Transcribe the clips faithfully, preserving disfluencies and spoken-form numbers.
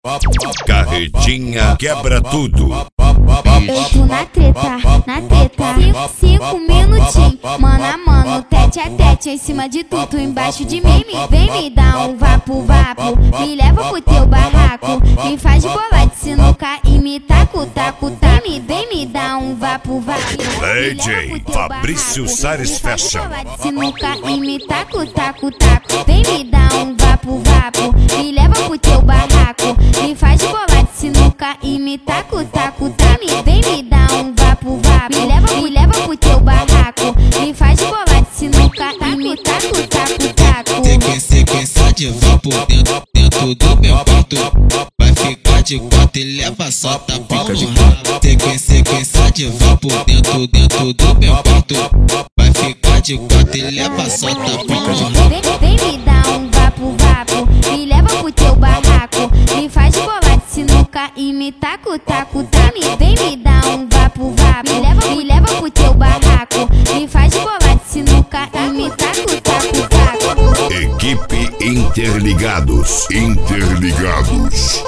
Carretinha quebra tudo. Eu tô na treta, na treta. Cinco, cinco minutinhos, mano a mano, tete a tete. Em cima de tu, tu embaixo de mim. Vem me dar um vapo, vapo. Me leva pro teu barraco. Me faz bola de sinuca e me taco, taco, taco. Vem me, vem me dar um vapo, vapo. D J Fabrício Sares Fashion. Bola de sinuca e me taco, taco, taco. Vem me dar um vapo, vapo. Me leva pro teu barraco. Me faz bola de sinuca e me taco, taco, taco. Vem me dar um vapo, vapo. Me leva, me leva pro teu barraco. Me faz bola de sinuca e me taco, taco, taco. Tem sequência de vapo dentro, dentro do meu quarto. Vai ficar de quatro e leva só tapão no rabo. Tem sequência de vapo dentro, dentro do meu quarto. Vai ficar de quatro e leva só tapão no rabo. Vem, vem me dar um vapo, vapo. Me leva pro teu barraco. Me faz bola de sinuca e me taco, taco, taco. Vem me dar um vapo, vapo. Me leva, me leva pro teu barraco. Me faz bola de sinuca e me taco, taco, taco. Equipe Interligados. Interligados.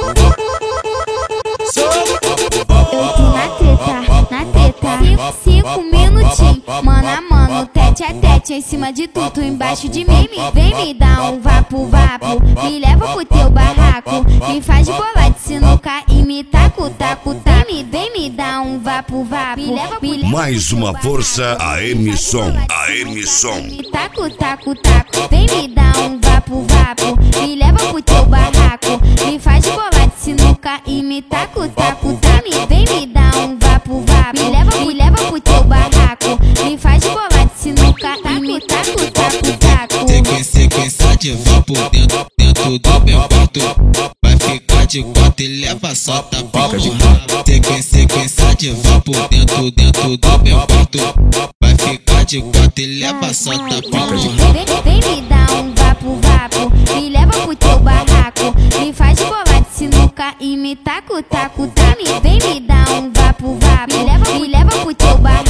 Eu tô na treta, na treta. Cinco, cinco minutinhos, mano a mano, tete a tete. Em cima de tu, tu embaixo de mim. Vem me dar um vapo, vapo. Me leva pro teu barraco. Me faz bola de sinuca e me taco, taco, taco. Vem me dar um vapo, vapo. Me leva, me leva Mais uma força, a M-Som. A M-Som. me taco, taco, taco. Vem me dar um vapo, vapo. Me leva pro teu barraco. Me faz bola de sinuca e me taco, taco, taco. Vem me dar um vapo, vapo. Me leva, me leva pro teu barraco. Me faz bola de sinuca e me taco, taco, taco. Tem sequência de vapo dentro, dentro do meu quarto. Vai ficar de quatro e leva só tapão no rabo. Tem sequência de vapo dentro, dentro do meu quarto. Vai ficar de quatro e leva só tapão no rabo. Vem, vem me dar um vapo, vapo. Me leva pro teu barraco. Me faz bola de sinuca e me taco, taco, taco. Vem me dar um vapo, vapo. Me leva, me leva pro teu barraco.